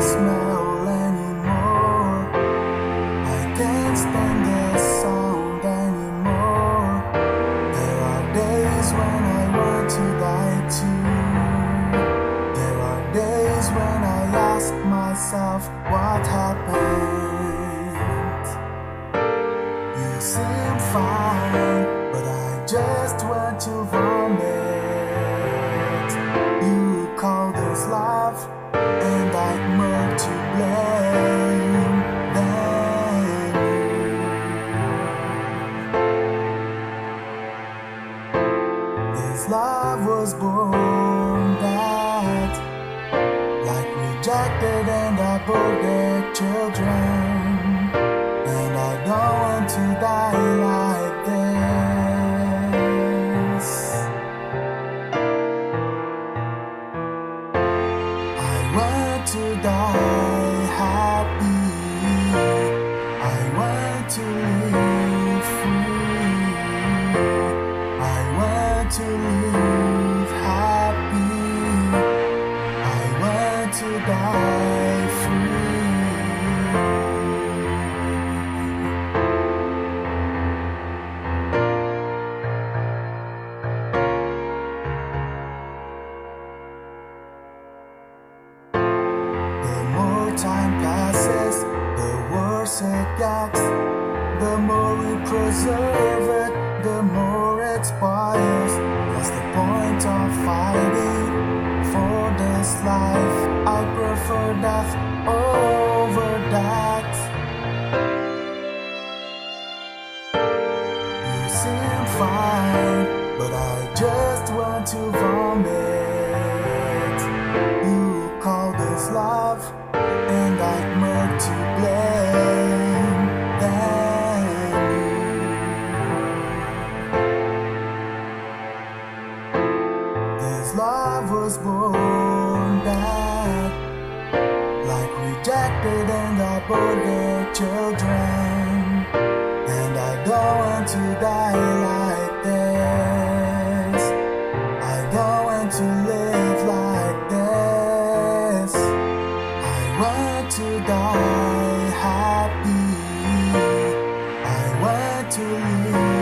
smell anymore. I can't stand the sound anymore. There are days when I want to die too. There are days when I ask myself what happened. You seem fine, but I just want to vomit. You call this love, and I'm more to blame than you. This love was born bad, like rejected and aborted children. And I don't want to die like this. I want to die happy. I want to live free. I want to live happy. I want to die free. The more time passes, the worse it gets. The more we preserve it, the more it spoils. What's the point of fighting for this life? I prefer death over that. You seem fine, but I just want to vomit. You call this love, and I'm more to blame than you. This love was born bad, like rejected and aborted children. And I don't want to die like this. I don't want to live like this. I want to die happy. I want to live